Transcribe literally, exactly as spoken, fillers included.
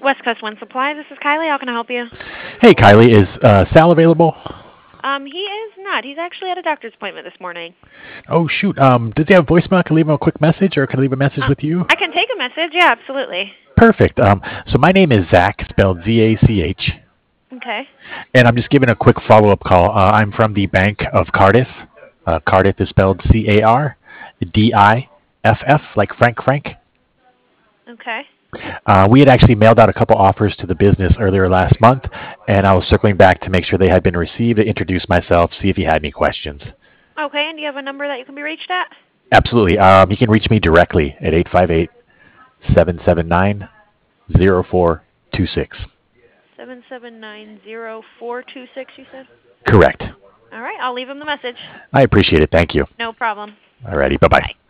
West Coast Wind Supply. This is Kylie. How can I help you? Hey, Kylie, is uh, Sal available? Um, he is not. He's actually at a doctor's appointment this morning. Oh, shoot. Um, does he have voicemail? I can leave him a quick message, or can I leave a message Uh, with you? I can take a message. Yeah, absolutely. Perfect. Um, so my name is Zach, spelled Z A C H, Okay. and I'm just giving a quick follow-up call. Uh, I'm from the Bank of Cardiff. Uh, Cardiff is spelled C A R D I F F, like Frank Frank. Okay. Uh, we had actually mailed out a couple offers to the business earlier last month, and I was circling back to make sure they had been received, to introduce myself, see if you had any questions. Okay. And do you have a number that you can be reached at? Absolutely. Um, you can reach me directly at eight five eight, seven seven nine, zero four two six. Seven seven nine zero four two six. You said. Correct. All right. I'll leave him the message. I appreciate it. Thank you. No problem. Alrighty. Bye bye. Bye.